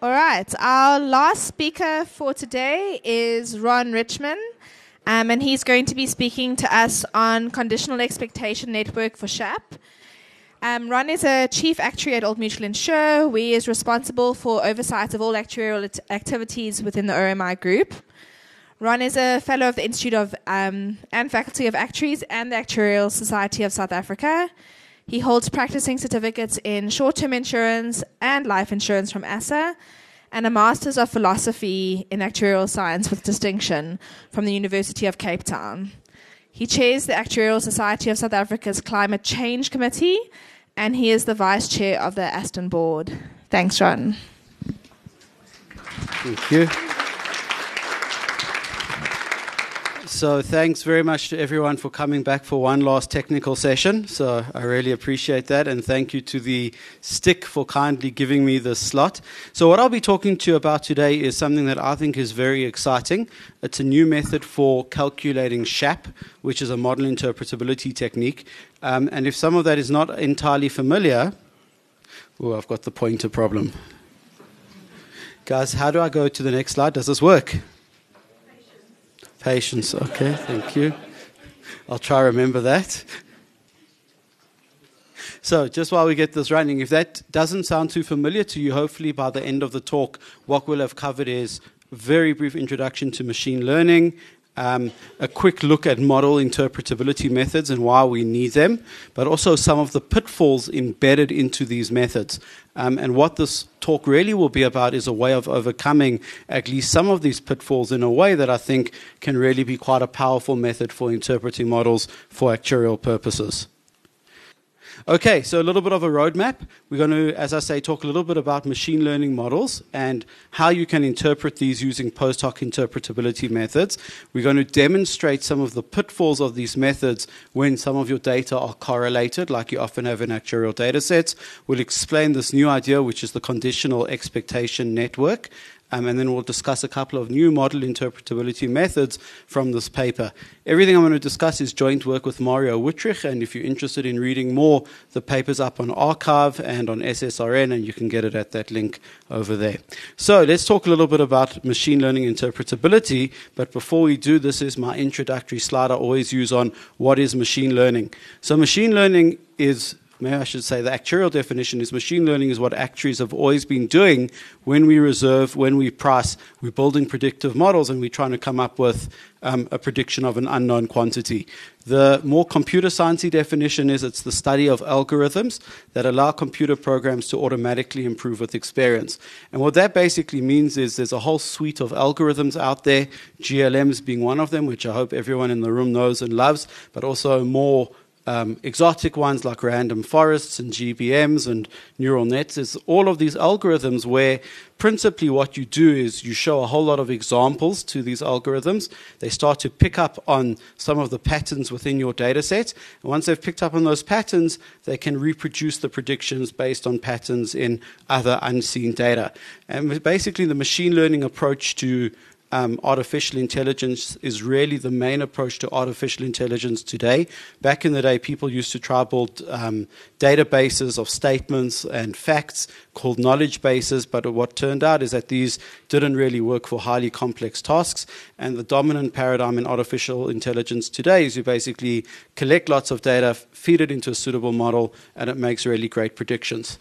All right, our last speaker for today is Ron Richman, and he's going to be speaking to us on Conditional Expectation Network for SHAP. Ron is a chief actuary at Old Mutual Insure, where he is responsible for oversight of all actuarial activities within the OMI group. Ron is a fellow of the Institute of and Faculty of Actuaries and the Actuarial Society of South Africa. He holds practicing certificates in short-term insurance and life insurance from ASSA, and a Master's of Philosophy in Actuarial Science with distinction from the University of Cape Town. He chairs the Actuarial Society of South Africa's Climate Change Committee, and he is the Vice Chair of the Aston Board. Thanks, Ron. Thank you. So thanks very much to everyone for coming back for one last technical session. So I really appreciate that, and thank you to the STIC for kindly giving me this slot. So what I'll be talking to you about today is something that I think is very exciting. It's a new method for calculating SHAP, which is a model interpretability technique. And if some of that is not entirely familiar, I've got the pointer problem. Guys, how do I go to the next slide? Does this work? Patience, okay, thank you. I'll try to remember that. So just while we get this running, if that doesn't sound too familiar to you, hopefully by the end of the talk, what we'll have covered is a very brief introduction to machine learning, a quick look at model interpretability methods and why we need them, but also some of the pitfalls embedded into these methods. And what this talk really will be about is a way of overcoming at least some of these pitfalls in a way that I think can really be quite a powerful method for interpreting models for actuarial purposes. Okay, so a little bit of a roadmap. We're going to, as I say, talk a little bit about machine learning models and how you can interpret these using post hoc interpretability methods. We're going to demonstrate some of the pitfalls of these methods when some of your data are correlated, like you often have in actuarial data sets. We'll explain this new idea, which is the conditional expectation network. And then we'll discuss a couple of new model interpretability methods from this paper. Everything I'm going to discuss is joint work with Mario Wittrich, and if you're interested in reading more, the paper's up on arXiv and on SSRN, and you can get it at that link over there. So let's talk a little bit about machine learning interpretability, but before we do, this is my introductory slide I always use on what is machine learning. So machine learning is... Maybe I should say the actuarial definition is machine learning is what actuaries have always been doing when we reserve, when we price, we're building predictive models and we're trying to come up with a prediction of an unknown quantity. The more computer sciencey definition is it's the study of algorithms that allow computer programs to automatically improve with experience. And what that basically means is there's a whole suite of algorithms out there, GLMs being one of them, which I hope everyone in the room knows and loves, but also more exotic ones like random forests and GBMs and neural nets. Is all of these algorithms where principally what you do is you show a whole lot of examples to these algorithms. They start to pick up on some of the patterns within your data set. And once they've picked up on those patterns, they can reproduce the predictions based on patterns in other unseen data. And basically the machine learning approach to artificial intelligence is really the main approach to artificial intelligence today. Back in the day, people used to try to build databases of statements and facts called knowledge bases, but what turned out is that these didn't really work for highly complex tasks. And the dominant paradigm in artificial intelligence today is you basically collect lots of data, feed it into a suitable model, and it makes really great predictions.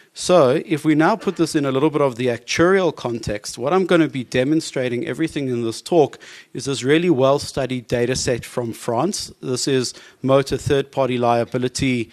So if we now put this in a little bit of the actuarial context, what I'm going to be demonstrating everything in this talk is this really well-studied data set from France. This is motor third-party liability,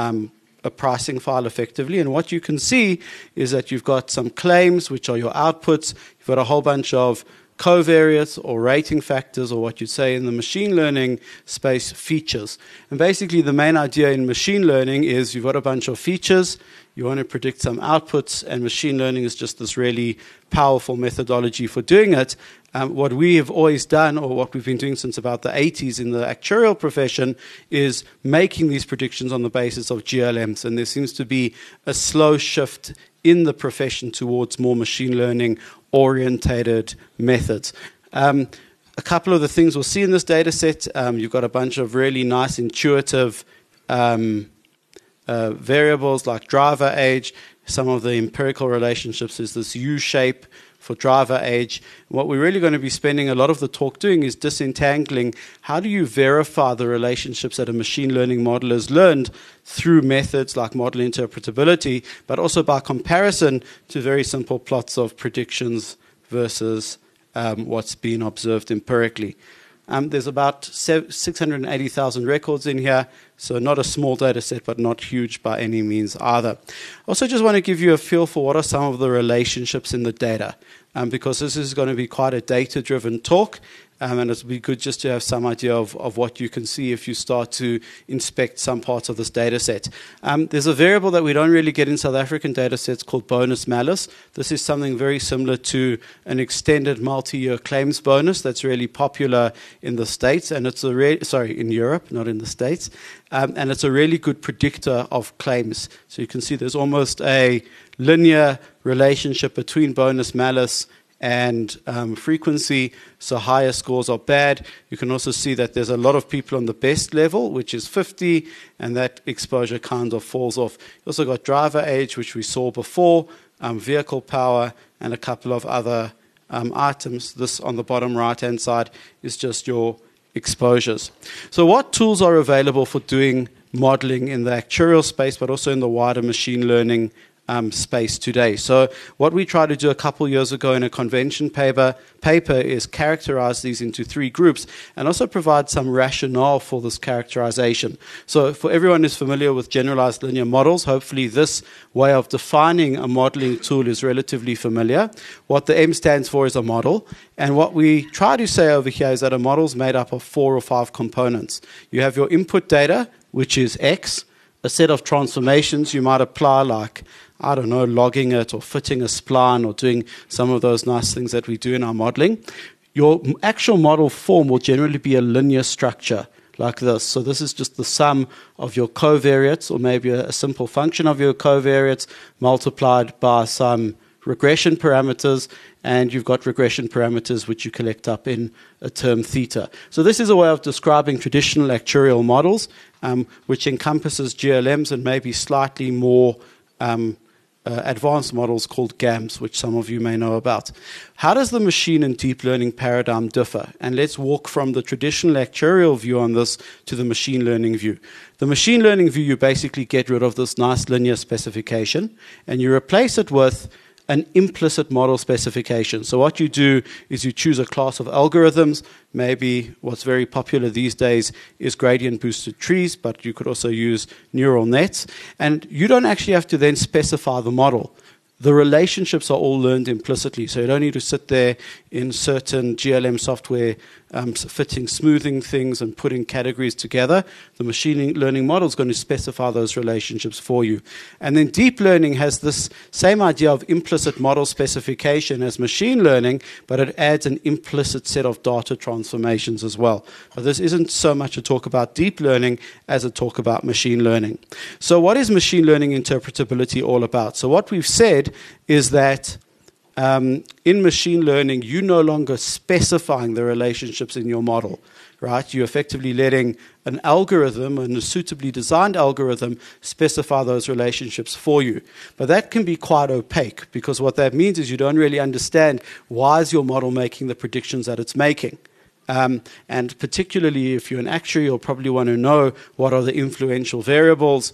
a pricing file effectively. And what you can see is that you've got some claims, which are your outputs. You've got a whole bunch of covariates or rating factors, or what you'd say in the machine learning space, features. And basically the main idea in machine learning is you've got a bunch of features, you want to predict some outputs, and machine learning is just this really powerful methodology for doing it. What we have always done, or what we've been doing since about the 80s in the actuarial profession, is making these predictions on the basis of GLMs. And there seems to be a slow shift in the profession towards more machine learning orientated methods. A couple of the things we'll see in this data set, you've got a bunch of really nice intuitive variables like driver age. Some of the empirical relationships is this U shape for driver age. What we're really going to be spending a lot of the talk doing is disentangling how do you verify the relationships that a machine learning model has learned through methods like model interpretability, but also by comparison to very simple plots of predictions versus what's been observed empirically. There's about 680,000 records in here, so not a small data set, but not huge by any means either. Also just want to give you a feel for what are some of the relationships in the data, because this is going to be quite a data-driven talk, and it'll be good just to have some idea of what you can see if you start to inspect some parts of this data set. There's a variable that we don't really get in South African data sets called bonus malus. This is something very similar to an extended multi-year claims bonus that's really popular in the States, and it's in Europe, not in the States, and it's a really good predictor of claims. So you can see there's almost a linear relationship between bonus malus and frequency, so higher scores are bad. You can also see that there's a lot of people on the best level, which is 50, and that exposure kind of falls off. You also got driver age, which we saw before, vehicle power, and a couple of other items. This on the bottom right-hand side is just your exposures. So what tools are available for doing modeling in the actuarial space, but also in the wider machine learning space today? So what we tried to do a couple years ago in a convention paper is characterize these into 3 groups and also provide some rationale for this characterization. So for everyone who's familiar with generalized linear models, hopefully this way of defining a modeling tool is relatively familiar. What the M stands for is a model, and what we try to say over here is that a model is made up of 4 or 5 components. You have your input data, which is X, a set of transformations you might apply, like logging it or fitting a spline or doing some of those nice things that we do in our modeling. Your actual model form will generally be a linear structure like this. So this is just the sum of your covariates, or maybe a simple function of your covariates multiplied by some regression parameters, and you've got regression parameters which you collect up in a term theta. So this is a way of describing traditional actuarial models, which encompasses GLMs and maybe slightly more advanced models called GAMs, which some of you may know about. How does the machine and deep learning paradigm differ? And let's walk from the traditional actuarial view on this to the machine learning view. The machine learning view, you basically get rid of this nice linear specification, and you replace it with an implicit model specification. So what you do is you choose a class of algorithms. Maybe what's very popular these days is gradient boosted trees, but you could also use neural nets. And you don't actually have to then specify the model. The relationships are all learned implicitly, so you don't need to sit there in certain GLM software fitting, smoothing things and putting categories together. The machine learning model is going to specify those relationships for you. And then deep learning has this same idea of implicit model specification as machine learning, but it adds an implicit set of data transformations as well. But this isn't so much a talk about deep learning as a talk about machine learning. So what is machine learning interpretability all about? So what we've said is that in machine learning, you're no longer specifying the relationships in your model, right? You're effectively letting an algorithm, and a suitably designed algorithm, specify those relationships for you. But that can be quite opaque, because what that means is you don't really understand why is your model making the predictions that it's making. And particularly if you're an actuary, you'll probably want to know what are the influential variables,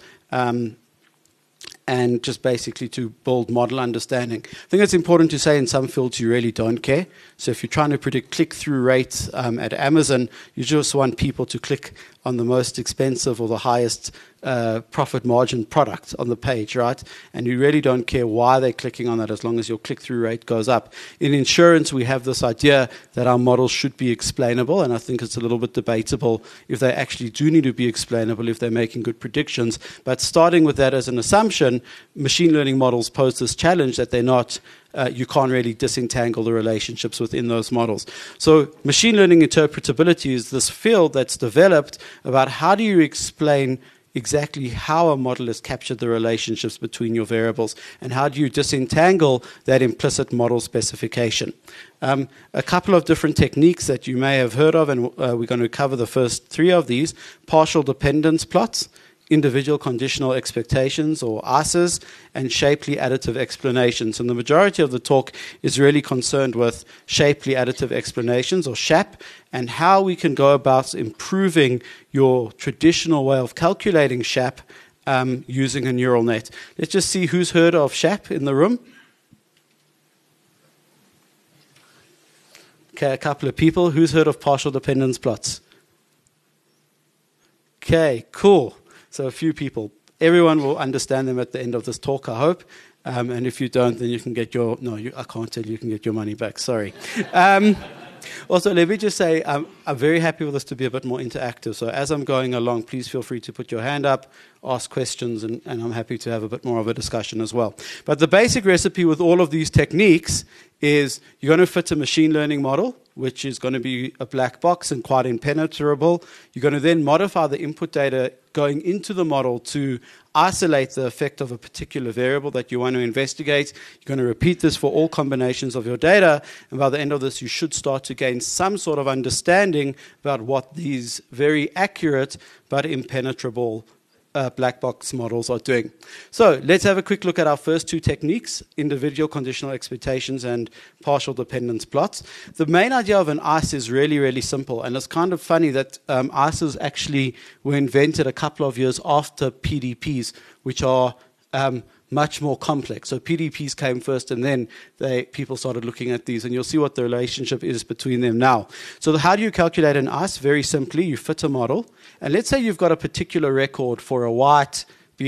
and just basically to build model understanding. I think it's important to say in some fields you really don't care. So if you're trying to predict click-through rates at Amazon, you just want people to click on the most expensive or the highest profit margin product on the page, right? And you really don't care why they're clicking on that as long as your click-through rate goes up. In insurance, we have this idea that our models should be explainable, and I think it's a little bit debatable if they actually do need to be explainable if they're making good predictions. But starting with that as an assumption, machine learning models pose this challenge that they're not you can't really disentangle the relationships within those models. So machine learning interpretability is this field that's developed about how do you explain exactly how a model has captured the relationships between your variables, and how do you disentangle that implicit model specification. A couple of different techniques that you may have heard of, and we're going to cover the first 3 of these. Partial dependence plots individual conditional expectations, or ASEs, and shapely additive explanations. And the majority of the talk is really concerned with shapely additive explanations, or SHAP, and how we can go about improving your traditional way of calculating SHAP using a neural net. Let's just see who's heard of SHAP in the room. Okay, a couple of people. Who's heard of partial dependence plots? Okay, cool. So a few people. Everyone will understand them at the end of this talk, I hope. And if you don't, then you can get your... No, I can't tell you can get your money back. Sorry. Also, let me just say, I'm very happy with this to be a bit more interactive. So as I'm going along, please feel free to put your hand up, ask questions, and I'm happy to have a bit more of a discussion as well. But the basic recipe with all of these techniques is you're going to fit a machine learning model, which is going to be a black box and quite impenetrable. You're going to then modify the input data going into the model to isolate the effect of a particular variable that you want to investigate. You're going to repeat this for all combinations of your data, and by the end of this, you should start to gain some sort of understanding about what these very accurate but impenetrable black box models are doing. So let's have a quick look at our first two techniques, individual conditional expectations and partial dependence plots. The main idea of an ASE is really, really simple, and it's kind of funny that ASEs actually were invented a couple of years after PDPs, which are much more complex. So PDPs came first, and then people started looking at these, and you'll see what the relationship is between them now. So how do you calculate an ASE? Very simply, you fit a model, and let's say you've got a particular record for a white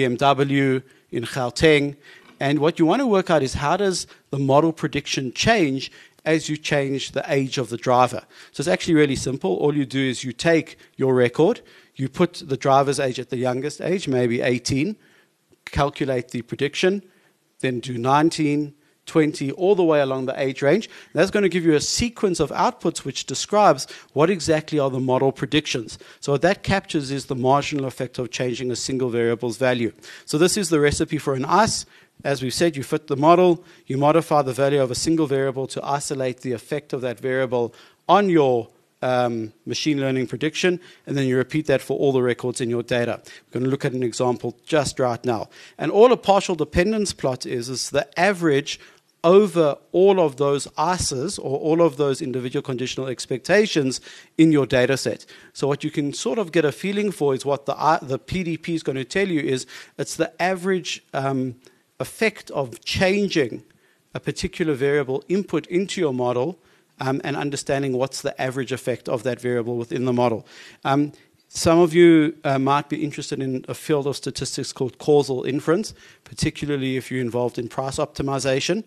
BMW in Gauteng, and what you want to work out is how does the model prediction change as you change the age of the driver. So it's actually really simple. All you do is you take your record, you put the driver's age at the youngest age, maybe 18, calculate the prediction, then do 19, 20, all the way along the age range. That's going to give you a sequence of outputs which describes what exactly are the model predictions. So what that captures is the marginal effect of changing a single variable's value. So this is the recipe for an ASE. As we've said, you fit the model, you modify the value of a single variable to isolate the effect of that variable on your machine learning prediction, and then you repeat that for all the records in your data. We're going to look at an example just right now. And all a partial dependence plot is the average over all of those ASEs, or all of those individual conditional expectations in your data set. So what you can sort of get a feeling for is what the PDP is going to tell you is it's the average effect of changing a particular variable input into your model and understanding what's the average effect of that variable within the model. Some of you might be interested in a field of statistics called causal inference, particularly if you're involved in price optimization.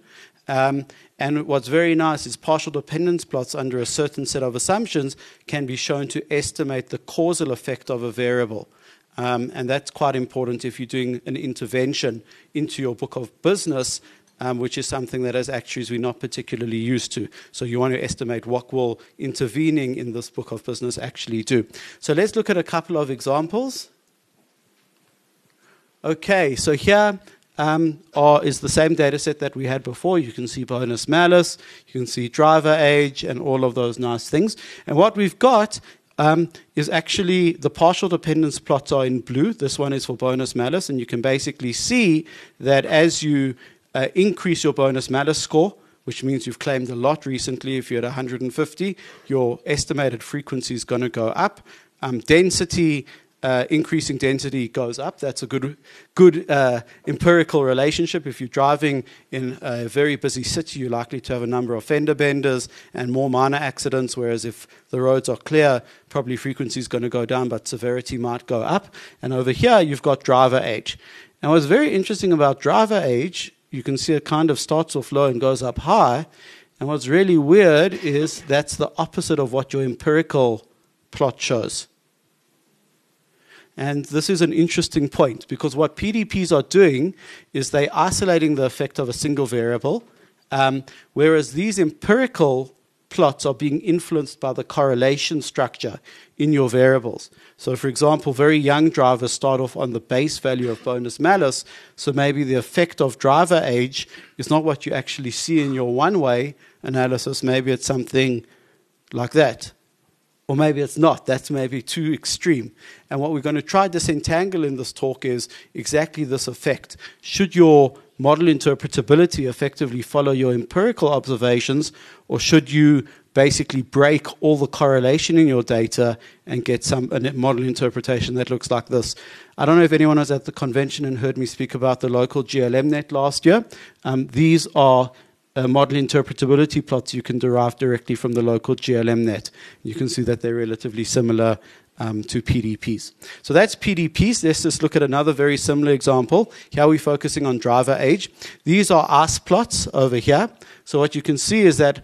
And what's very nice is partial dependence plots under a certain set of assumptions can be shown to estimate the causal effect of a variable. And that's quite important if you're doing an intervention into your book of business, which is something that as actuaries we're not particularly used to. So you want to estimate what will intervening in this book of business actually do. So let's look at a couple of examples. Okay, so here is the same data set that we had before. You can see bonus malus, you can see driver age, and all of those nice things. And what we've got is actually the partial dependence plots are in blue. This one is for bonus malus, and you can basically see that as you increase your bonus malus score, which means you've claimed a lot recently. If you're at 150, your estimated frequency is going to go up. Density, increasing density goes up. That's a good empirical relationship. If you're driving in a very busy city, you're likely to have a number of fender benders and more minor accidents, whereas if the roads are clear, probably frequency is going to go down, but severity might go up. And over here, you've got driver age. And what's very interesting about driver age, you can see it kind of starts off low and goes up high. And what's really weird is that's the opposite of what your empirical plot shows. And this is an interesting point, because what PDPs are doing is they're isolating the effect of a single variable, whereas these empirical plots are being influenced by the correlation structure in your variables. So, for example, very young drivers start off on the base value of bonus malus, so maybe the effect of driver age is not what you actually see in your one-way analysis. Maybe it's something like that. Or maybe it's not. That's maybe too extreme. And what we're going to try to disentangle in this talk is exactly this effect. Should your model interpretability effectively follow your empirical observations, or should you basically break all the correlation in your data and get a model interpretation that looks like this? I don't know if anyone was at the convention and heard me speak about the local GLMNet last year. These are model interpretability plots you can derive directly from the local GLMNet. You can see that they're relatively similar to PDPs. So that's PDPs. Let's just look at another very similar example. Here we're focusing on driver age. These are ICE plots over here. So what you can see is that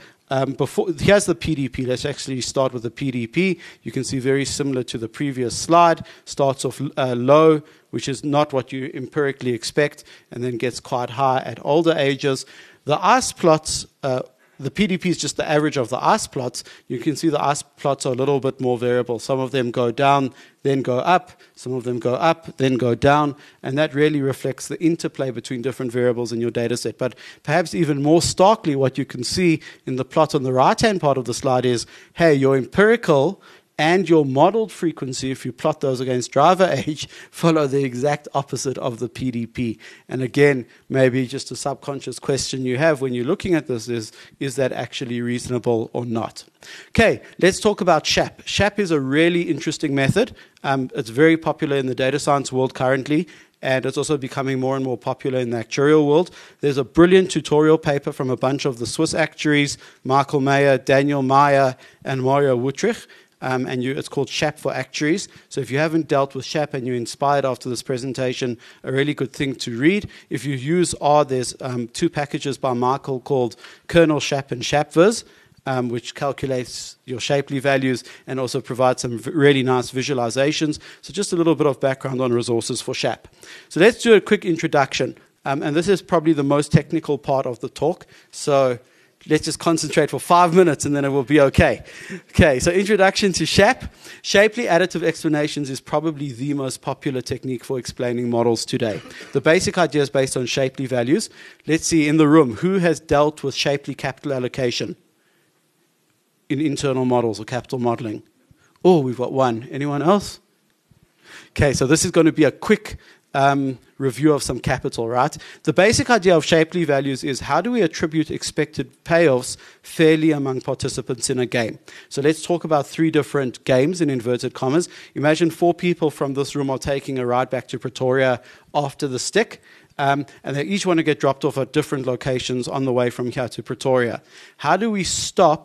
here's the PDP. Let's actually start with the PDP. You can see very similar to the previous slide. Starts off low, which is not what you empirically expect, and then gets quite high at older ages. The ICE plots, the PDP is just the average of the ICE plots. You can see the ICE plots are a little bit more variable. Some of them go down, then go up. Some of them go up, then go down. And that really reflects the interplay between different variables in your data set. But perhaps even more starkly, what you can see in the plot on the right-hand part of the slide is, hey, your empirical and your modeled frequency, if you plot those against driver age, follow the exact opposite of the PDP. And again, maybe just a subconscious question you have when you're looking at this is that actually reasonable or not? Okay, let's talk about SHAP. SHAP is a really interesting method. It's very popular in the data science world currently, and it's also becoming more and more popular in the actuarial world. There's a brilliant tutorial paper from a bunch of the Swiss actuaries, Michael Mayer, Daniel Meyer, and Mario Wuttrich. It's called SHAP for Actuaries. So if you haven't dealt with SHAP and you're inspired after this presentation, a really good thing to read. If you use R, there's two packages by Michael called Kernel SHAP and SHAPViz, which calculates your Shapley values and also provides some really nice visualizations. So just a little bit of background on resources for SHAP. So let's do a quick introduction. And this is probably the most technical part of the talk. So let's just concentrate for 5 minutes and then it will be okay. Okay, so introduction to SHAP. Shapley additive explanations is probably the most popular technique for explaining models today. The basic idea is based on Shapley values. Let's see in the room, who has dealt with Shapley capital allocation in internal models or capital modeling? Oh, we've got one. Anyone else? Okay, so this is going to be a quick review of some capital, right? The basic idea of Shapley values is how do we attribute expected payoffs fairly among participants in a game? So let's talk about 3 different games in inverted commas. Imagine 4 people from this room are taking a ride back to Pretoria after the stick, and they each want to get dropped off at different locations on the way from here to Pretoria. How do we split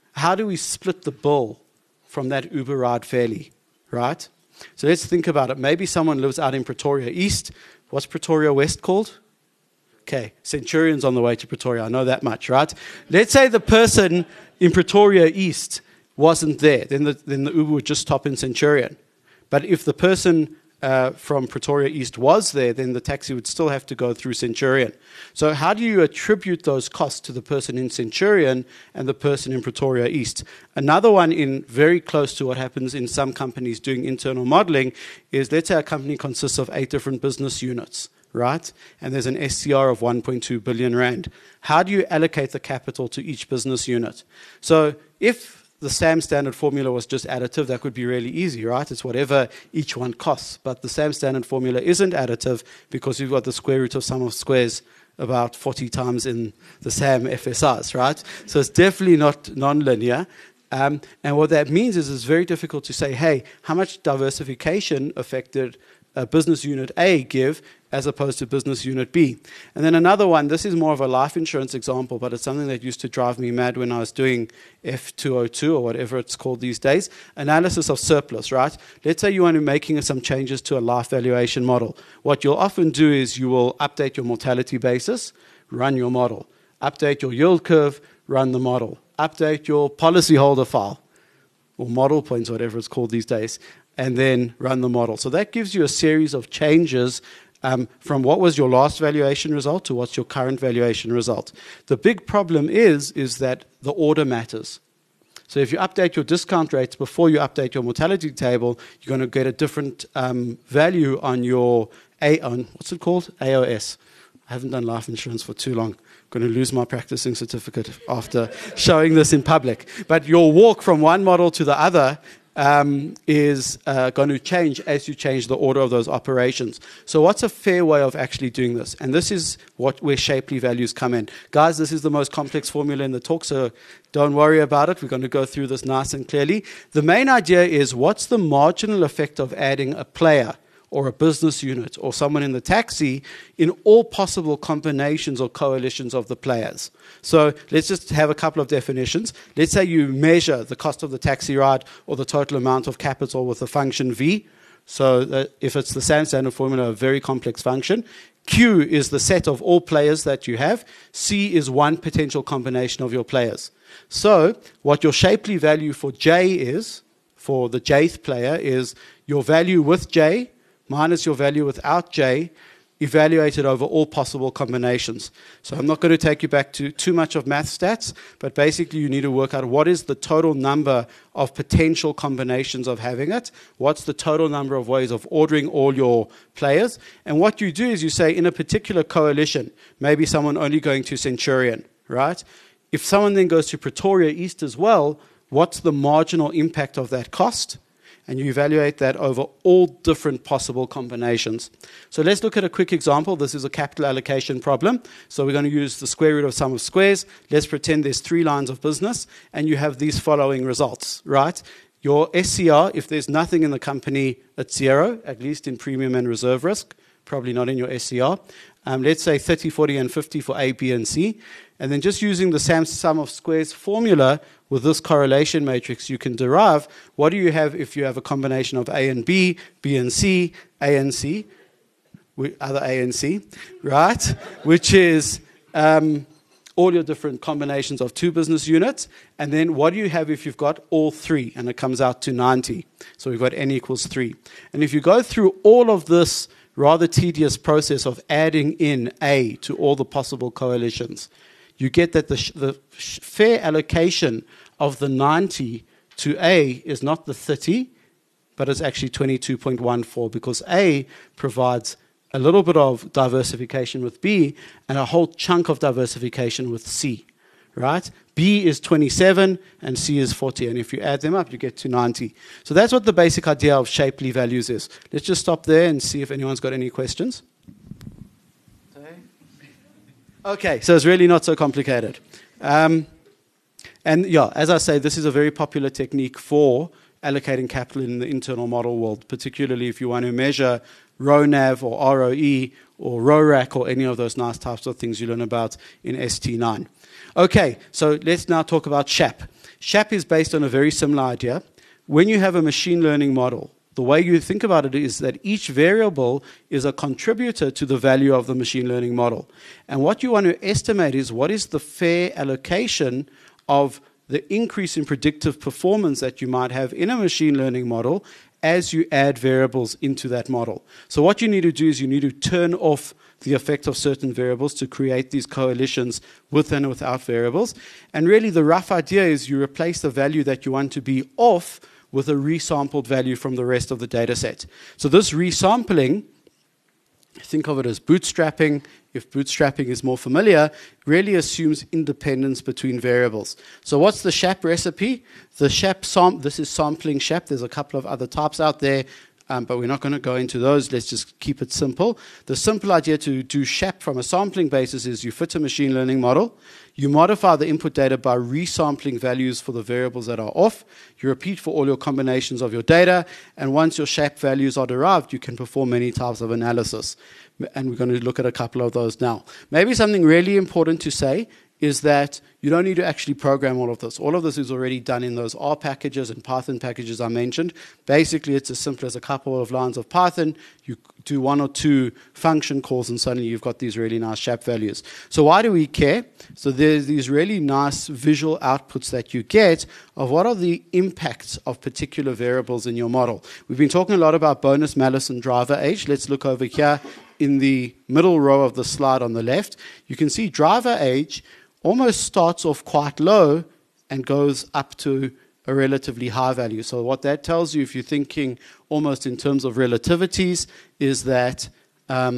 the bill from that Uber ride fairly, right? So let's think about it. Maybe someone lives out in Pretoria East. What's Pretoria West called? Okay, Centurion's on the way to Pretoria. I know that much, right? Let's say the person in Pretoria East wasn't there. Then the Uber would just stop in Centurion. But if the person from Pretoria East was there, then the taxi would still have to go through Centurion. So how do you attribute those costs to the person in Centurion and the person in Pretoria East? Another one in very close to what happens in some companies doing internal modeling is, let's say a company consists of 8 different business units, right? And there's an SCR of 1.2 billion rand. How do you allocate the capital to each business unit? So if the SAM standard formula was just additive, that would be really easy, right? It's whatever each one costs. But the SAM standard formula isn't additive because you've got the square root of sum of squares about 40 times in the SAM FSRs, right? So it's definitely not nonlinear. And what that means is it's very difficult to say, hey, how much diversification affected business unit A give as opposed to business unit B. And then another one, this is more of a life insurance example, but it's something that used to drive me mad when I was doing F202 or whatever it's called these days, analysis of surplus, right? Let's say you want to be making some changes to a life valuation model. What you'll often do is you will update your mortality basis, run your model. Update your yield curve, run the model. Update your policyholder file, or model points, whatever it's called these days, and then run the model. So that gives you a series of changes from what was your last valuation result to what's your current valuation result. The big problem is that the order matters. So if you update your discount rates before you update your mortality table, you're going to get a different value on your what's it called? AOS. I haven't done life insurance for too long. I'm going to lose my practicing certificate after showing this in public. But your walk from one model to the other is going to change as you change the order of those operations. So what's a fair way of actually doing this? And this is where Shapley values come in. Guys, this is the most complex formula in the talk, so don't worry about it. We're going to go through this nice and clearly. The main idea is, what's the marginal effect of adding a player or a business unit or someone in the taxi in all possible combinations or coalitions of the players? So let's just have a couple of definitions. Let's say you measure the cost of the taxi ride or the total amount of capital with the function V. So if it's the same standard formula, a very complex function. Q is the set of all players that you have. C is one potential combination of your players. So what your Shapley value for J is, for the jth player, is your value with J minus your value without J, evaluated over all possible combinations. So I'm not going to take you back to too much of math stats, but basically you need to work out what is the total number of potential combinations of having it, what's the total number of ways of ordering all your players, and what you do is you say, in a particular coalition, maybe someone only going to Centurion, right? If someone then goes to Pretoria East as well, what's the marginal impact of that cost? And you evaluate that over all different possible combinations. So let's look at a quick example. This is a capital allocation problem. So we're going to use the square root of sum of squares. Let's pretend there's 3 lines of business, and you have these following results, right? Your SCR, if there's nothing in the company, it's 0, at least in premium and reserve risk, probably not in your SCR. Let's say 30, 40, and 50 for A, B, and C. And then just using the sum of squares formula with this correlation matrix, you can derive what do you have if you have a combination of A and B, B and C, A and C, other A and C, right? Which is all your different combinations of 2 business units. And then what do you have if you've got all 3? And it comes out to 90. So we've got N equals 3. And if you go through all of this rather tedious process of adding in A to all the possible coalitions, you get that the fair allocation of the 90 to A is not the 30, but it's actually 22.14, because A provides a little bit of diversification with B and a whole chunk of diversification with C, right? B is 27 and C is 40, and if you add them up, you get to 90. So that's what the basic idea of Shapley values is. Let's just stop there and see if anyone's got any questions. Okay, so it's really not so complicated. And yeah, as I say, this is a very popular technique for allocating capital in the internal model world, particularly if you want to measure RONAV or ROE or RORAC or any of those nice types of things you learn about in ST9. Okay, so let's now talk about SHAP. SHAP is based on a very similar idea. When you have a machine learning model, the way you think about it is that each variable is a contributor to the value of the machine learning model. And what you want to estimate is what is the fair allocation of the increase in predictive performance that you might have in a machine learning model as you add variables into that model. So what you need to do is you need to turn off the effect of certain variables to create these coalitions with and without variables. And really the rough idea is you replace the value that you want to be off with a resampled value from the rest of the data set. So this resampling, think of it as bootstrapping. If bootstrapping is more familiar, really assumes independence between variables. So what's the SHAP recipe? The SHAP this is sampling SHAP. There's a couple of other types out there, but we're not going to go into those. Let's just keep it simple. The simple idea to do SHAP from a sampling basis is you fit a machine learning model. You modify the input data by resampling values for the variables that are off. You repeat for all your combinations of your data. And once your SHAP values are derived, you can perform many types of analysis. And we're going to look at a couple of those now. Maybe something really important to say is that you don't need to actually program all of this. All of this is already done in those R packages and Python packages I mentioned. Basically, it's as simple as a couple of lines of Python. You do 1 or 2 function calls, and suddenly you've got these really nice SHAP values. So why do we care? So there's these really nice visual outputs that you get of what are the impacts of particular variables in your model. We've been talking a lot about bonus, malus, and driver age. Let's look over here in the middle row of the slide on the left. You can see driver age almost starts off quite low and goes up to a relatively high value. So what that tells you, if you're thinking almost in terms of relativities, is that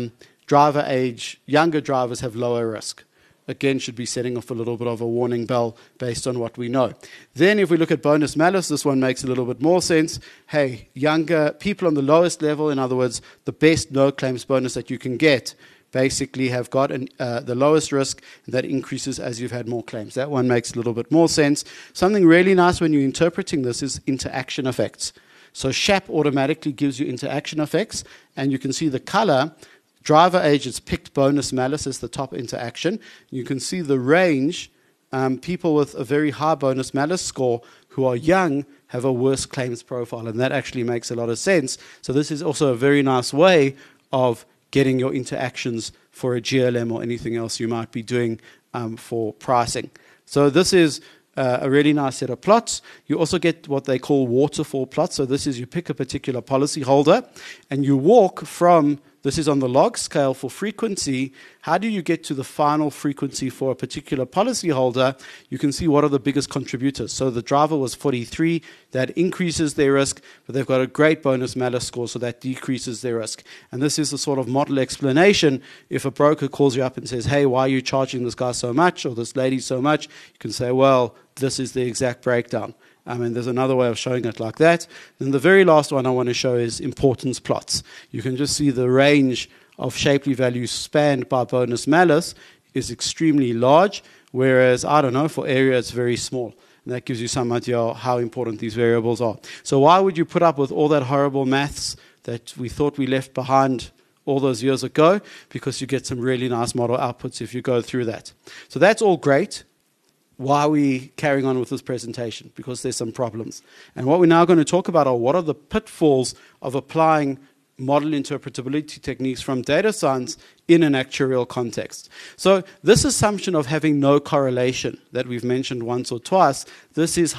driver age, younger drivers have lower risk. Again, should be setting off a little bit of a warning bell based on what we know. Then if we look at bonus malus, this one makes a little bit more sense. Hey, younger people on the lowest level, in other words, the best no claims bonus that you can get, basically have got the lowest risk, and that increases as you've had more claims. That one makes a little bit more sense. Something really nice when you're interpreting this is interaction effects. So SHAP automatically gives you interaction effects, and you can see the color. Driver age has picked bonus malus as the top interaction. You can see the range. People with a very high bonus malus score who are young have a worse claims profile, and that actually makes a lot of sense. So this is also a very nice way of getting your interactions for a GLM or anything else you might be doing for pricing. So this is a really nice set of plots. You also get what they call waterfall plots. So this is you pick a particular policy holder and you walk from, this is on the log scale for frequency. How do you get to the final frequency for a particular policy holder? You can see what are the biggest contributors. So the driver was 43. That increases their risk, but they've got a great bonus malus score, so that decreases their risk. And this is the sort of model explanation. If a broker calls you up and says, hey, why are you charging this guy so much or this lady so much? You can say, well, this is the exact breakdown. And there's another way of showing it like that. Then the very last one I want to show is importance plots. You can just see the range of Shapley values spanned by bonus malus is extremely large, whereas, I don't know, for area it's very small. And that gives you some idea of how important these variables are. So why would you put up with all that horrible maths that we thought we left behind all those years ago? Because you get some really nice model outputs if you go through that. So that's all great. Why are we carrying on with this presentation? Because there's some problems. And what we're now going to talk about are what are the pitfalls of applying model interpretability techniques from data science in an actuarial context. So this assumption of having no correlation that we've mentioned once or twice, this is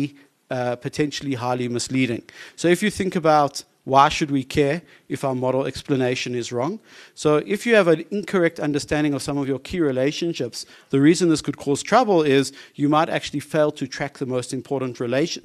potentially highly misleading. So if you think about why should we care if our model explanation is wrong? So if you have an incorrect understanding of some of your key relationships, the reason this could cause trouble is you might actually fail to track the most important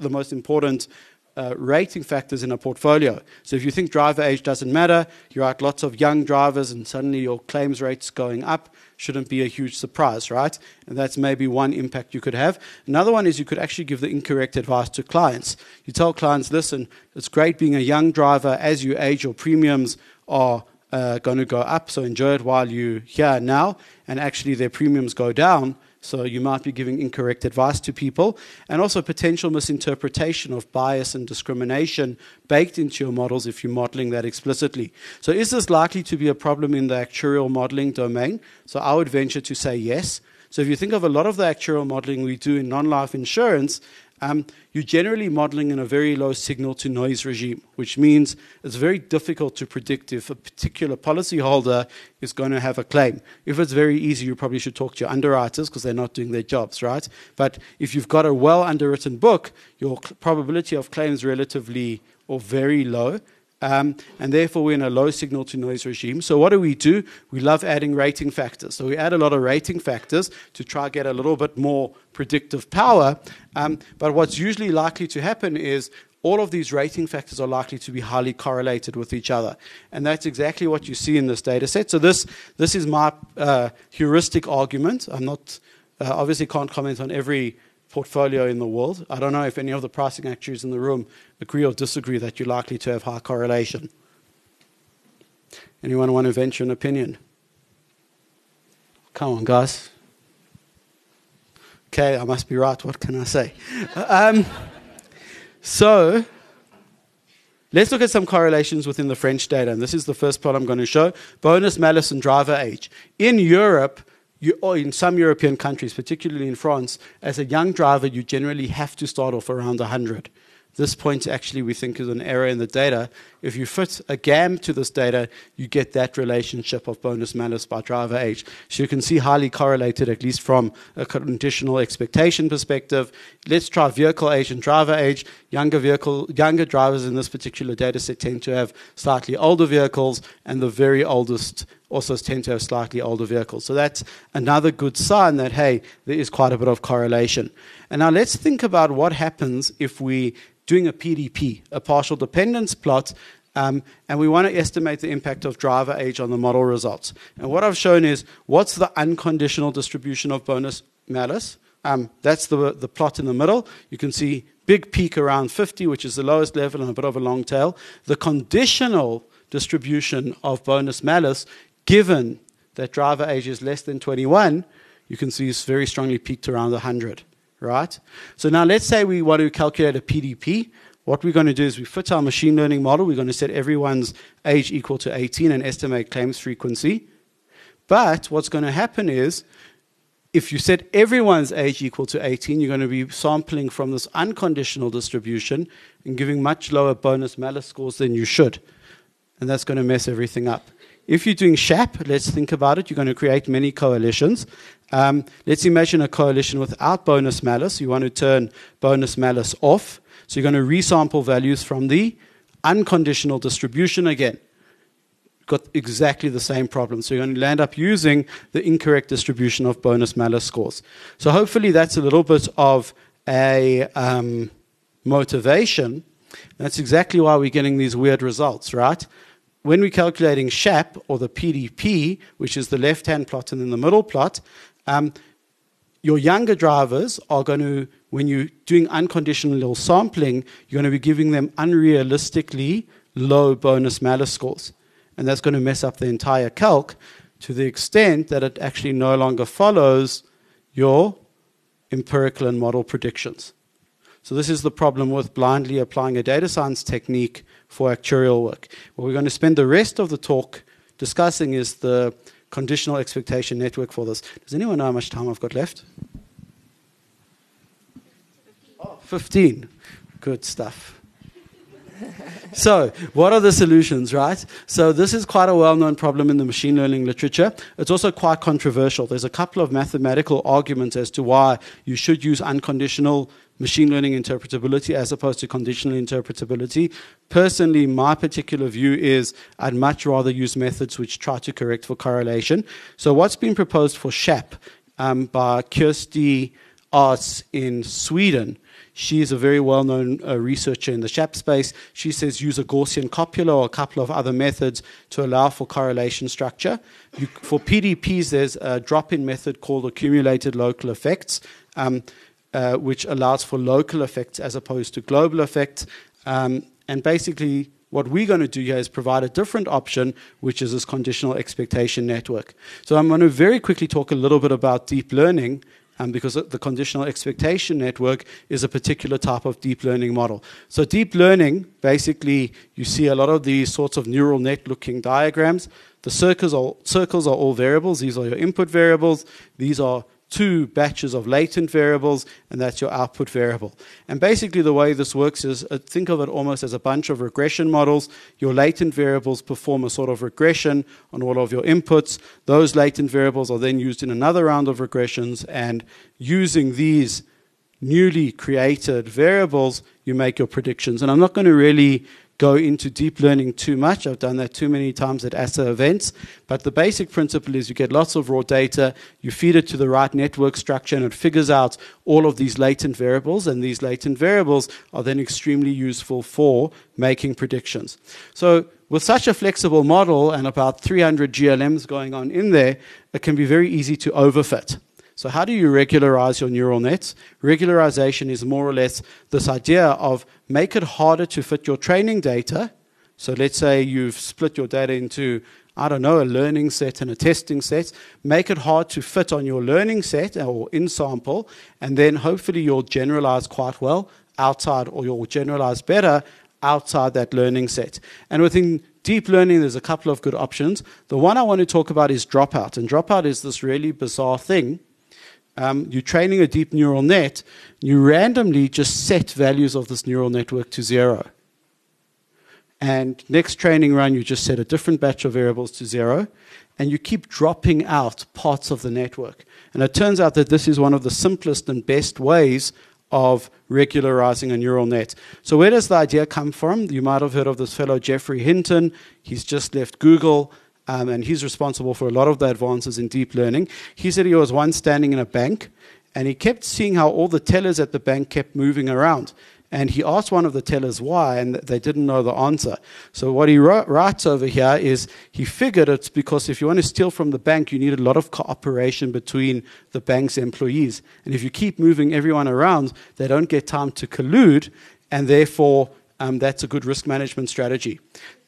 rating factors in a portfolio. So if you think driver age doesn't matter, you write lots of young drivers and suddenly your claims rate's going up, shouldn't be a huge surprise, right? And that's maybe one impact you could have. Another one is you could actually give the incorrect advice to clients. You tell clients, listen, it's great being a young driver. As you age, your premiums are going to go up, so enjoy it while you're here now. And actually their premiums go down. So you might be giving incorrect advice to people, and also potential misinterpretation of bias and discrimination baked into your models if you're modeling that explicitly. So is this likely to be a problem in the actuarial modeling domain? So I would venture to say yes. So if you think of a lot of the actuarial modeling we do in non-life insurance, you're generally modeling in a very low signal-to-noise regime, which means it's very difficult to predict if a particular policyholder is going to have a claim. If it's very easy, you probably should talk to your underwriters because they're not doing their jobs, right? But if you've got a well-underwritten book, your probability of claims relatively or very low, and therefore we're in a low signal-to-noise regime. So what do? We love adding rating factors. So we add a lot of rating factors to try to get a little bit more predictive power. But what's usually likely to happen is all of these rating factors are likely to be highly correlated with each other. And that's exactly what you see in this data set. So this is my heuristic argument. I'm not obviously can't comment on every portfolio in the world. I don't know if any of the pricing actuaries in the room agree or disagree that you're likely to have high correlation. Anyone want to venture an opinion? Come on, guys. Okay, I must be right. What can I say? So let's look at some correlations within the French data. And this is the first plot I'm going to show. Bonus malus and driver age. In Europe, or in some European countries, particularly in France, as a young driver, you generally have to start off around 100. This point actually we think is an error in the data. If you fit a GAM to this data, you get that relationship of bonus malus by driver age. So you can see highly correlated, at least from a conditional expectation perspective. Let's try vehicle age and driver age. Younger drivers in this particular data set tend to have slightly older vehicles, and the very oldest also tend to have slightly older vehicles. So that's another good sign that, hey, there is quite a bit of correlation. And now let's think about what happens if we doing a PDP, a partial dependence plot, And we want to estimate the impact of driver age on the model results. And what I've shown is what's the unconditional distribution of bonus malus. That's the plot in the middle. You can see big peak around 50, which is the lowest level, and a bit of a long tail. The conditional distribution of bonus malus, given that driver age is less than 21, you can see it's very strongly peaked around 100, right? So now let's say we want to calculate a PDP. What we're going to do is we fit our machine learning model. We're going to set everyone's age equal to 18 and estimate claims frequency. But what's going to happen is, if you set everyone's age equal to 18, you're going to be sampling from this unconditional distribution and giving much lower bonus malus scores than you should. And that's going to mess everything up. If you're doing SHAP, let's think about it. You're going to create many coalitions. Let's imagine a coalition without bonus malus. You want to turn bonus malus off. So you're going to resample values from the unconditional distribution again. Got exactly the same problem. So you're going to land up using the incorrect distribution of bonus malus scores. So hopefully that's a little bit of a motivation. That's exactly why we're getting these weird results, right? When we're calculating SHAP, or the PDP, which is the left-hand plot and then the middle plot, your younger drivers are going to, when you're doing unconditional sampling, you're going to be giving them unrealistically low bonus malus scores. And that's going to mess up the entire calc to the extent that it actually no longer follows your empirical and model predictions. So this is the problem with blindly applying a data science technique for actuarial work. What we're going to spend the rest of the talk discussing is the conditional expectation network for this. Does anyone know how much time I've got left? 15. Good stuff. So, what are the solutions, right? So this is quite a well-known problem in the machine learning literature. It's also quite controversial. There's a couple of mathematical arguments as to why you should use unconditional machine learning interpretability as opposed to conditional interpretability. Personally, my particular view is I'd much rather use methods which try to correct for correlation. So what's been proposed for SHAP by Kirsty Arts in Sweden. She is a very well-known researcher in the SHAP space. She says use a Gaussian copula or a couple of other methods to allow for correlation structure. For PDPs, there's a drop-in method called accumulated local effects, which allows for local effects as opposed to global effects. And basically, what we're going to do here is provide a different option, which is this conditional expectation network. So I'm going to very quickly talk a little bit about deep learning, because the conditional expectation network is a particular type of deep learning model. So deep learning, basically, you see a lot of these sorts of neural net looking diagrams. The circles are all variables. These are your input variables. These are two batches of latent variables, and that's your output variable. And basically the way this works is, think of it almost as a bunch of regression models. Your latent variables perform a sort of regression on all of your inputs. Those latent variables are then used in another round of regressions, and using these newly created variables, you make your predictions. And I'm not going to really go into deep learning too much. I've done that too many times at ASA events. But the basic principle is you get lots of raw data, you feed it to the right network structure, and it figures out all of these latent variables. And these latent variables are then extremely useful for making predictions. So with such a flexible model and about 300 GLMs going on in there, it can be very easy to overfit. So how do you regularize your neural nets? Regularization is more or less this idea of make it harder to fit your training data. So let's say you've split your data into, I don't know, a learning set and a testing set. Make it hard to fit on your learning set or in sample, and then hopefully you'll generalize quite well outside, or you'll generalize better outside that learning set. And within deep learning, there's a couple of good options. The one I want to talk about is dropout. And dropout is this really bizarre thing. You're training a deep neural net, you randomly just set values of this neural network to 0. And next training run, you just set a different batch of variables to 0, and you keep dropping out parts of the network. And it turns out that this is one of the simplest and best ways of regularizing a neural net. So where does the idea come from? You might have heard of this fellow, Geoffrey Hinton. He's just left Google. And he's responsible for a lot of the advances in deep learning. He said he was once standing in a bank, and he kept seeing how all the tellers at the bank kept moving around. And he asked one of the tellers why, and they didn't know the answer. So what he writes over here is he figured it's because if you want to steal from the bank, you need a lot of cooperation between the bank's employees. And if you keep moving everyone around, they don't get time to collude, and therefore that's a good risk management strategy.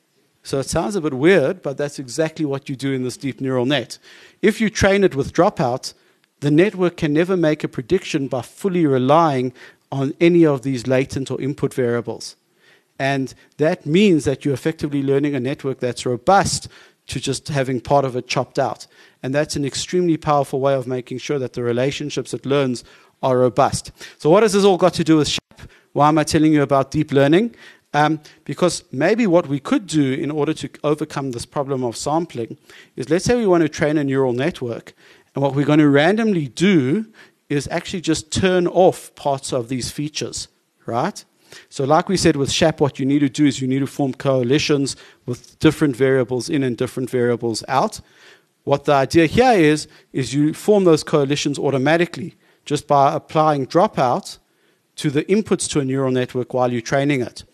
So it sounds a bit weird, but that's exactly what you do in this deep neural net. If you train it with dropout, the network can never make a prediction by fully relying on any of these latent or input variables. And that means that you're effectively learning a network that's robust to just having part of it chopped out. And that's an extremely powerful way of making sure that the relationships it learns are robust. So what has this all got to do with SHAP? Why am I telling you about deep learning? Because maybe what we could do in order to overcome this problem of sampling is, let's say we want to train a neural network, and what we're going to randomly do is actually just turn off parts of these features, right? So like we said with SHAP, what you need to do is you need to form coalitions with different variables in and different variables out. What the idea here is you form those coalitions automatically just by applying dropout to the inputs to a neural network while you're training it.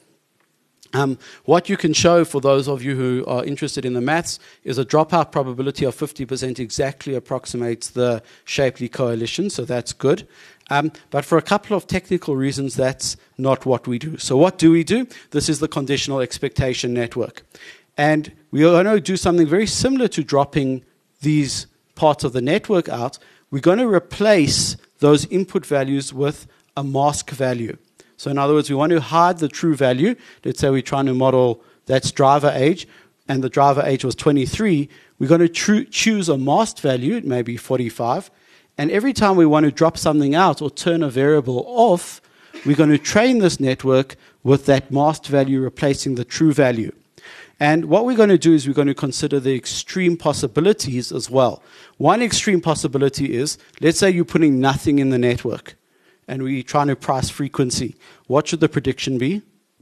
What you can show for those of you who are interested in the maths is a dropout probability of 50% exactly approximates the Shapley coalition, so that's good. But for a couple of technical reasons, that's not what we do. So what do we do? This is the conditional expectation network. And we are going to do something very similar to dropping these parts of the network out. We're going to replace those input values with a mask value. So in other words, we want to hide the true value. Let's say we're trying to model that's driver age, and the driver age was 23. We're going to choose a masked value, it may be 45. And every time we want to drop something out or turn a variable off, we're going to train this network with that masked value replacing the true value. And what we're going to do is we're going to consider the extreme possibilities as well. One extreme possibility is, let's say you're putting nothing in the network, and we're trying to price frequency. What should the prediction be?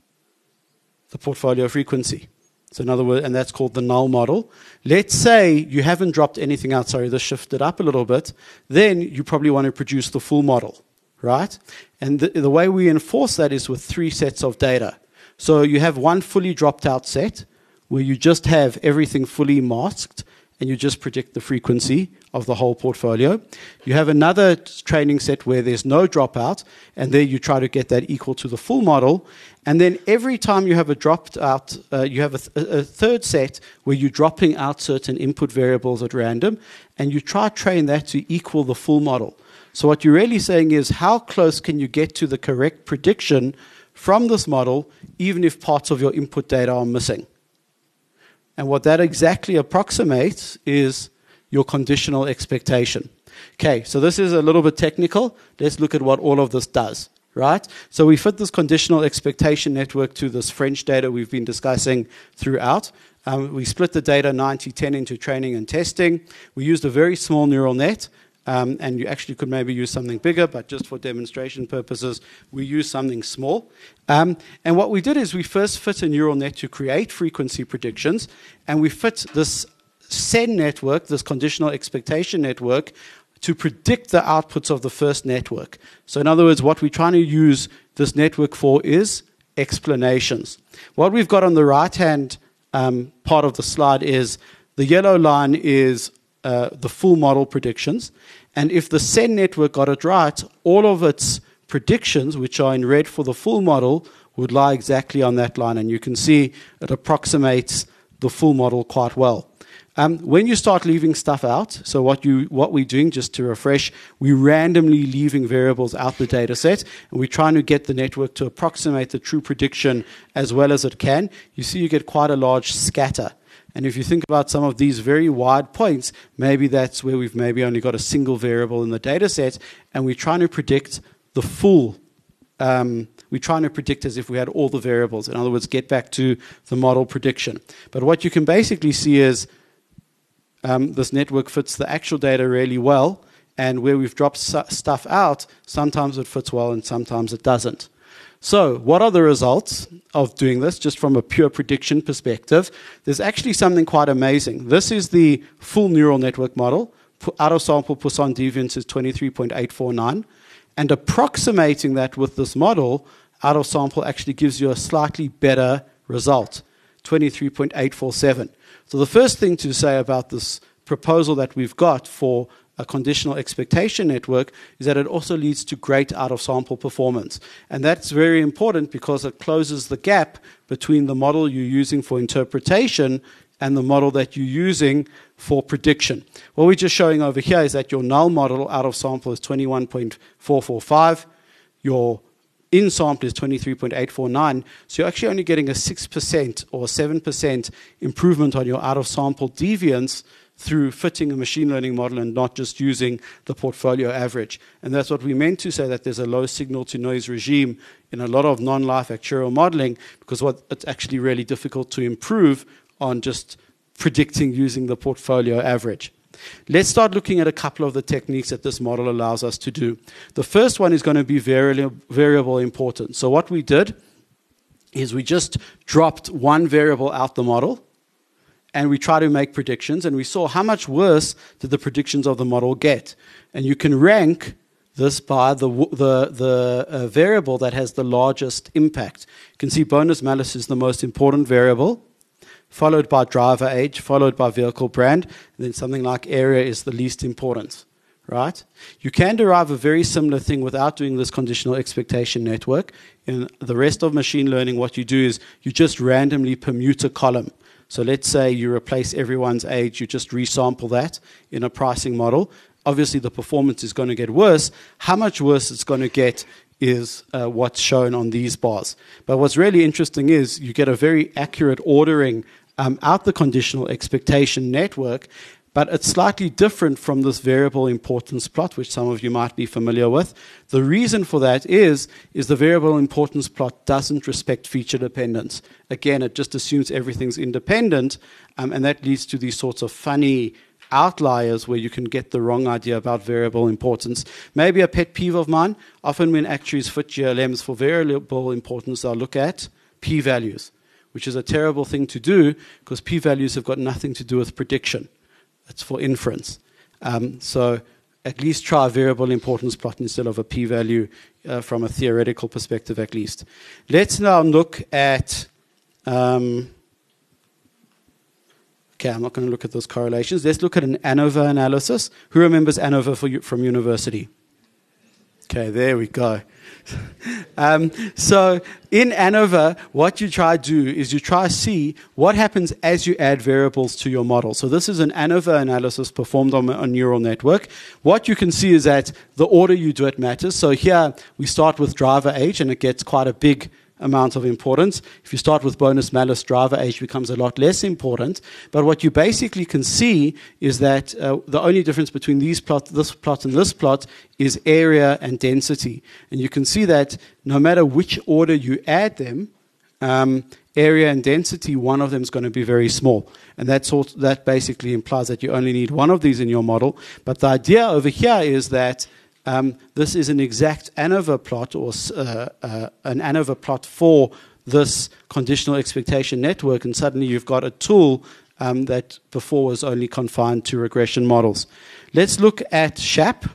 The portfolio frequency. So in other words, and that's called the null model. Let's say you haven't dropped anything out. Sorry, this shifted up a little bit. Then you probably want to produce the full model, right? And the way we enforce that is with 3 sets of data. So you have one fully dropped out set where you just have everything fully masked, and you just predict the frequency of the whole portfolio. You have another training set where there's no dropout, and there you try to get that equal to the full model. And then every time you have a dropped out, you have a third set where you're dropping out certain input variables at random, and you try to train that to equal the full model. So what you're really saying is, how close can you get to the correct prediction from this model, even if parts of your input data are missing? And what that exactly approximates is your conditional expectation. Okay, so this is a little bit technical. Let's look at what all of this does, right? So we fit this conditional expectation network to this French data we've been discussing throughout. We split the data 90-10 into training and testing. We used a very small neural net. And you actually could maybe use something bigger, but just for demonstration purposes, we use something small. And what we did is we first fit a neural net to create frequency predictions, and we fit this SEN network, this conditional expectation network, to predict the outputs of the first network. So in other words, what we're trying to use this network for is explanations. What we've got on the right-hand part of the slide is the yellow line is the full model predictions. And if the SEN network got it right, all of its predictions, which are in red for the full model, would lie exactly on that line. And you can see it approximates the full model quite well. When you start leaving stuff out, so what we're doing, just to refresh, we're randomly leaving variables out the data set, and we're trying to get the network to approximate the true prediction as well as it can. You see you get quite a large scatter. And if you think about some of these very wide points, maybe that's where we've maybe only got a single variable in the data set, and we're trying to predict the full. We're trying to predict as if we had all the variables. In other words, get back to the model prediction. But what you can basically see is this network fits the actual data really well, and where we've dropped stuff out, sometimes it fits well and sometimes it doesn't. So what are the results of doing this, just from a pure prediction perspective? There's actually something quite amazing. This is the full neural network model. Out-of-sample Poisson deviance is 23.849. And approximating that with this model, out of sample actually gives you a slightly better result, 23.847. So the first thing to say about this proposal that we've got for a conditional expectation network is that it also leads to great out-of-sample performance. And that's very important because it closes the gap between the model you're using for interpretation and the model that you're using for prediction. What we're just showing over here is that your null model out-of-sample is 21.445. Your in-sample is 23.849. So you're actually only getting a 6% or 7% improvement on your out-of-sample deviance through fitting a machine learning model and not just using the portfolio average. And that's what we meant to say, that there's a low signal-to-noise regime in a lot of non-life actuarial modeling, because it's actually really difficult to improve on just predicting using the portfolio average. Let's start looking at a couple of the techniques that this model allows us to do. The first one is going to be variable importance. So what we did is we just dropped one variable out the model, and we try to make predictions, and we saw how much worse did the predictions of the model get. And you can rank this by the variable that has the largest impact. You can see bonus malus is the most important variable, followed by driver age, followed by vehicle brand, and then something like area is the least important, right? You can derive a very similar thing without doing this conditional expectation network. In the rest of machine learning, what you do is you just randomly permute a column. So let's say you replace everyone's age, you just resample that in a pricing model. Obviously, the performance is going to get worse. How much worse it's going to get is what's shown on these bars. But what's really interesting is you get a very accurate ordering out the conditional expectation network, but it's slightly different from this variable importance plot, which some of you might be familiar with. The reason for that is the variable importance plot doesn't respect feature dependence. Again, it just assumes everything's independent, and that leads to these sorts of funny outliers where you can get the wrong idea about variable importance. Maybe a pet peeve of mine, often when actuaries fit GLMs for variable importance, they'll look at p-values, which is a terrible thing to do because p-values have got nothing to do with prediction. It's for inference. So at least try a variable importance plot instead of a p-value from a theoretical perspective at least. Let's now look at... okay, I'm not going to look at those correlations. Let's look at an ANOVA analysis. Who remembers ANOVA from university? Okay, there we go. So in ANOVA, what you try to do is you try to see what happens as you add variables to your model. So this is an ANOVA analysis performed on a neural network. What you can see is that the order you do it matters. So here we start with driver age, and it gets quite a big amount of importance. If you start with bonus malus, driver age becomes a lot less important. But what you basically can see is that the only difference between this plot and this plot is area and density. And you can see that no matter which order you add them, area and density, one of them is going to be very small. And that basically implies that you only need one of these in your model. But the idea over here is that this is an exact ANOVA plot, or an ANOVA plot for this conditional expectation network, and suddenly you've got a tool that before was only confined to regression models. Let's look at SHAP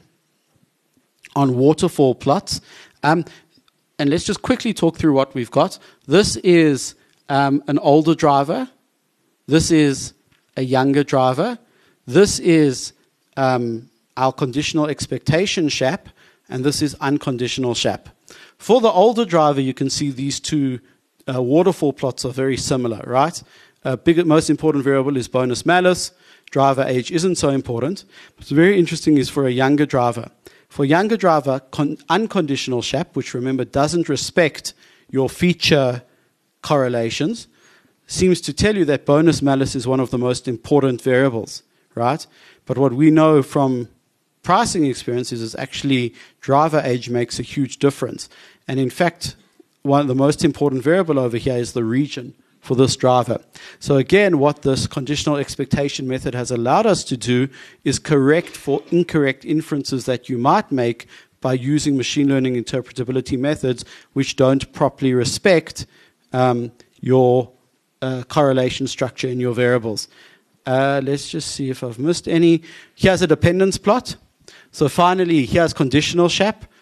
on waterfall plots, and let's just quickly talk through what we've got. This is an older driver. This is a younger driver. This is... our conditional expectation SHAP, and this is unconditional SHAP. For the older driver, you can see these two waterfall plots are very similar, right? Most important variable is bonus malus. Driver age isn't so important. What's very interesting is for a younger driver. For a younger driver, unconditional SHAP, which remember doesn't respect your feature correlations, seems to tell you that bonus malus is one of the most important variables, right? But what we know from pricing experiences is actually driver age makes a huge difference. And in fact, one of the most important variable over here is the region for this driver. So again, what this conditional expectation method has allowed us to do is correct for incorrect inferences that you might make by using machine learning interpretability methods which don't properly respect your correlation structure in your variables. Let's just see if I've missed any. Here's a dependence plot. So finally, here's conditional SHAP.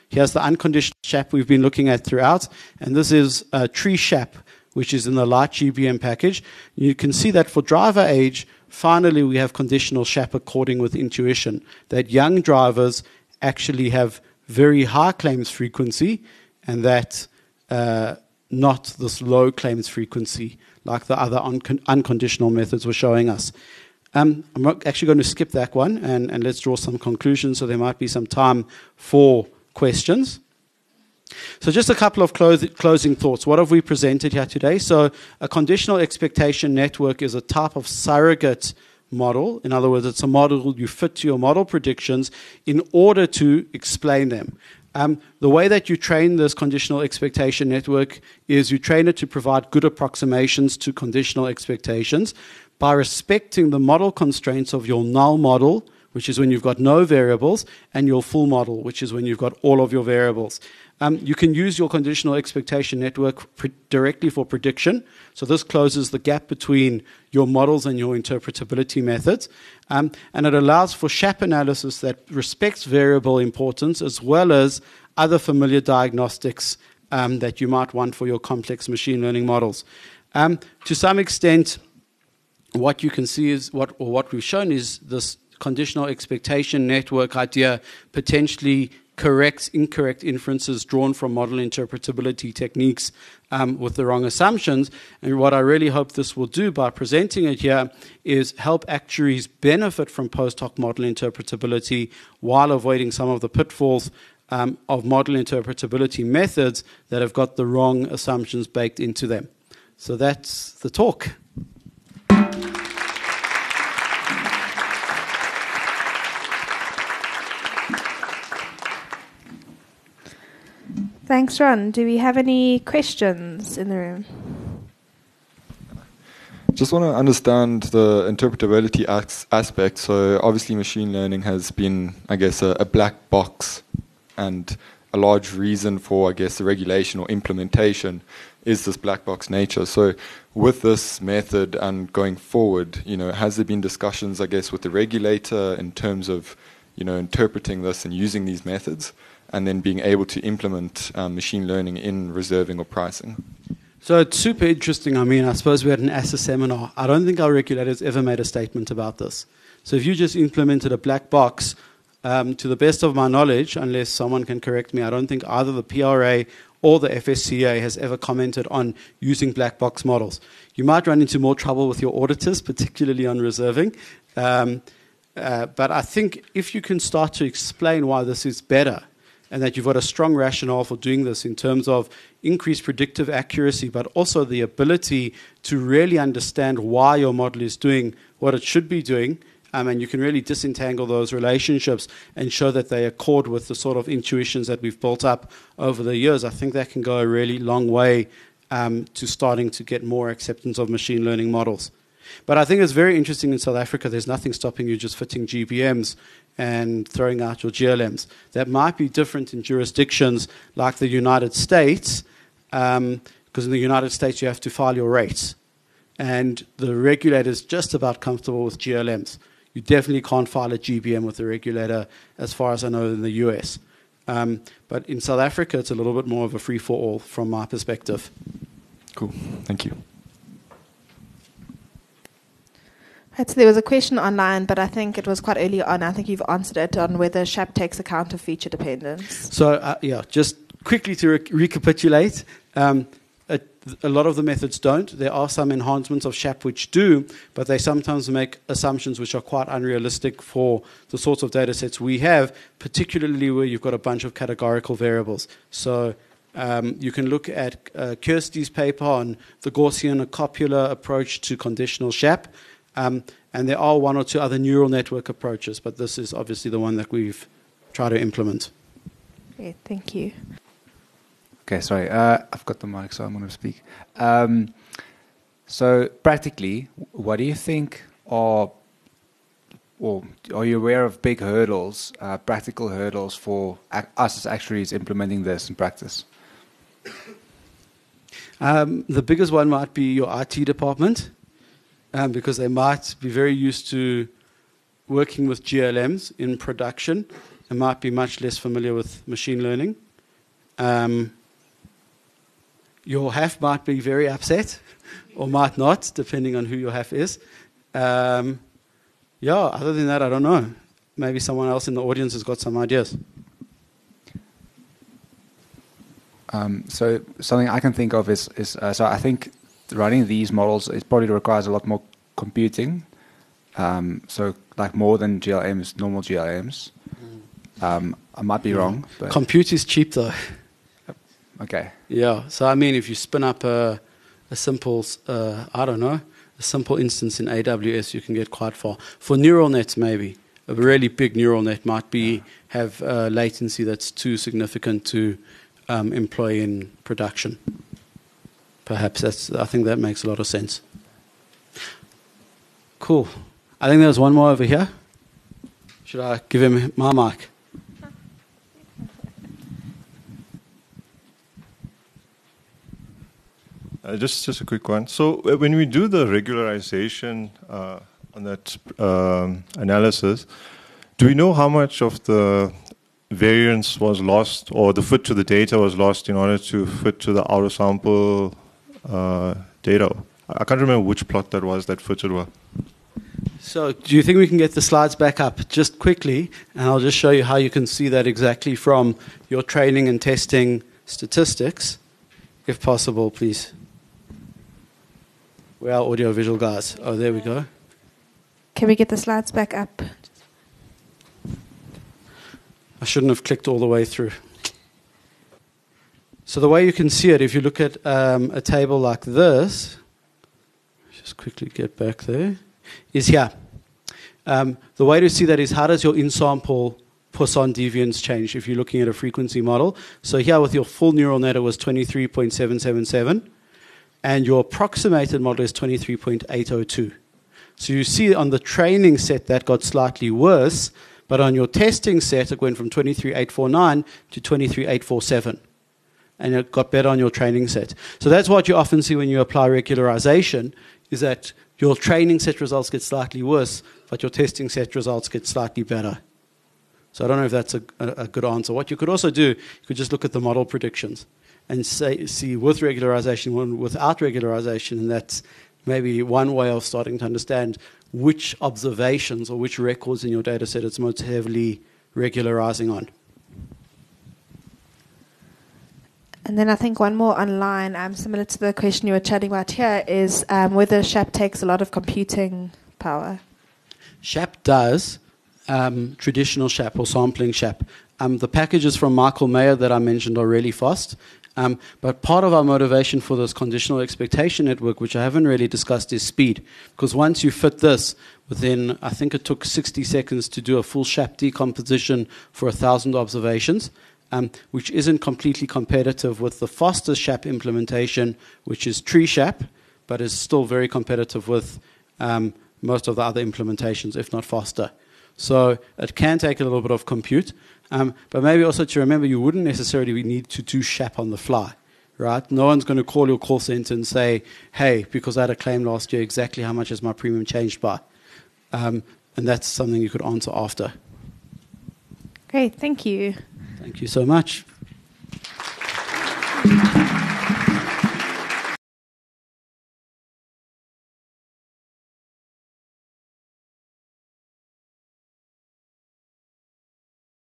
Here's the unconditional SHAP we've been looking at throughout, and this is tree SHAP, which is in the light GBM package. You can see that for driver age, finally we have conditional SHAP according with intuition, that young drivers actually have very high claims frequency, and that not this low claims frequency like the other unconditional methods were showing us. I'm actually going to skip that one and let's draw some conclusions, so there might be some time for questions. So just a couple of closing thoughts. What have we presented here today? So a conditional expectation network is a type of surrogate model. In other words, it's a model you fit to your model predictions in order to explain them. The way that you train this conditional expectation network is you train it to provide good approximations to conditional expectations by respecting the model constraints of your null model, which is when you've got no variables, and your full model, which is when you've got all of your variables. You can use your conditional expectation network directly for prediction. So this closes the gap between your models and your interpretability methods. And it allows for SHAP analysis that respects variable importance as well as other familiar diagnostics that you might want for your complex machine learning models. To some extent, what you can see is what we've shown is this conditional expectation network idea potentially corrects incorrect inferences drawn from model interpretability techniques with the wrong assumptions. And what I really hope this will do by presenting it here is help actuaries benefit from post hoc model interpretability while avoiding some of the pitfalls of model interpretability methods that have got the wrong assumptions baked into them. So that's the talk. Thanks, Ron. Do we have any questions in the room? Just want to understand the interpretability aspect. So obviously machine learning has been, I guess, a black box, and a large reason for, I guess, the regulation or implementation is this black box nature. So with this method and going forward, has there been discussions, I guess, with the regulator in terms of, interpreting this and using these methods, and then being able to implement machine learning in reserving or pricing? So it's super interesting. I mean, I suppose we had an ASA seminar. I don't think our regulators ever made a statement about this. So if you just implemented a black box, to the best of my knowledge, unless someone can correct me, I don't think either the PRA or the FSCA has ever commented on using black box models. You might run into more trouble with your auditors, particularly on reserving. But I think if you can start to explain why this is better, and that you've got a strong rationale for doing this in terms of increased predictive accuracy, but also the ability to really understand why your model is doing what it should be doing, and you can really disentangle those relationships and show that they accord with the sort of intuitions that we've built up over the years, I think that can go a really long way to starting to get more acceptance of machine learning models. But I think it's very interesting in South Africa, there's nothing stopping you just fitting GBMs and throwing out your GLMs. That might be different in jurisdictions like the United States, because in the United States you have to file your rates. And the regulator is just about comfortable with GLMs. You definitely can't file a GBM with the regulator, as far as I know, in the US. But in South Africa, it's a little bit more of a free-for-all from my perspective. Cool. Thank you. So there was a question online, but I think it was quite early on. I think you've answered it on whether SHAP takes account of feature dependence. So, just quickly to recapitulate, a lot of the methods don't. There are some enhancements of SHAP which do, but they sometimes make assumptions which are quite unrealistic for the sorts of data sets we have, particularly where you've got a bunch of categorical variables. So you can look at Kirsty's paper on the Gaussian copula approach to conditional SHAP. And there are one or two other neural network approaches, but this is obviously the one that we've tried to implement. Okay, thank you. Okay, sorry. I've got the mic, so I'm going to speak. So practically, what do you think are you aware of big hurdles, practical hurdles for us as actuaries implementing this in practice? The biggest one might be your IT department. Because they might be very used to working with GLMs in production, and might be much less familiar with machine learning. Your HAF might be very upset, or might not, depending on who your HAF is. Other than that, I don't know. Maybe someone else in the audience has got some ideas. So something I can think of is so I think running these models, it probably requires a lot more computing. So like more than GLMs, normal GLMs. I might be wrong. But Compute is cheap though. okay. Yeah. So I mean, if you spin up a simple, a simple instance in AWS, you can get quite far. For neural nets, maybe a really big neural net might have latency that's too significant to employ in production. Perhaps I think that makes a lot of sense. Cool. I think there's one more over here. Should I give him my mic? Just a quick one. So when we do the regularization on that analysis, do we know how much of the variance was lost, or the fit to the data was lost in order to fit to the outer sample data? I can't remember which plot that was that fitted well. So do you think we can get the slides back up just quickly, and I'll just show you how you can see that exactly from your training and testing statistics, if possible, please. We're our audio-visual guys. Oh, there we go. Can we get the slides back up? I shouldn't have clicked all the way through. So the way you can see it, if you look at a table like this, just quickly get back there, is here. The way to see that is how does your in-sample Poisson deviance change if you're looking at a frequency model. So here with your full neural net, it was 23.777, and your approximated model is 23.802. So you see on the training set that got slightly worse, but on your testing set, it went from 23.849 to 23.847. And it got better on your training set. So that's what you often see when you apply regularization, is that your training set results get slightly worse, but your testing set results get slightly better. So I don't know if that's a good answer. What you could also do, you could just look at the model predictions and see with regularization, without regularization, and that's maybe one way of starting to understand which observations or which records in your data set it's most heavily regularizing on. And then I think one more online, similar to the question you were chatting about here, is whether SHAP takes a lot of computing power. SHAP does, traditional SHAP or sampling SHAP. The packages from Michael Mayer that I mentioned are really fast. But part of our motivation for this conditional expectation network, which I haven't really discussed, is speed. Because once you fit this within, I think it took 60 seconds to do a full SHAP decomposition for 1,000 observations, which isn't completely competitive with the fastest SHAP implementation, which is tree SHAP, but is still very competitive with most of the other implementations, if not faster. So it can take a little bit of compute. But maybe also to remember, you wouldn't necessarily need to do SHAP on the fly, right? No one's going to call your call center and say, hey, because I had a claim last year, exactly how much has my premium changed by? And that's something you could answer after. Great, thank you. Thank you so much.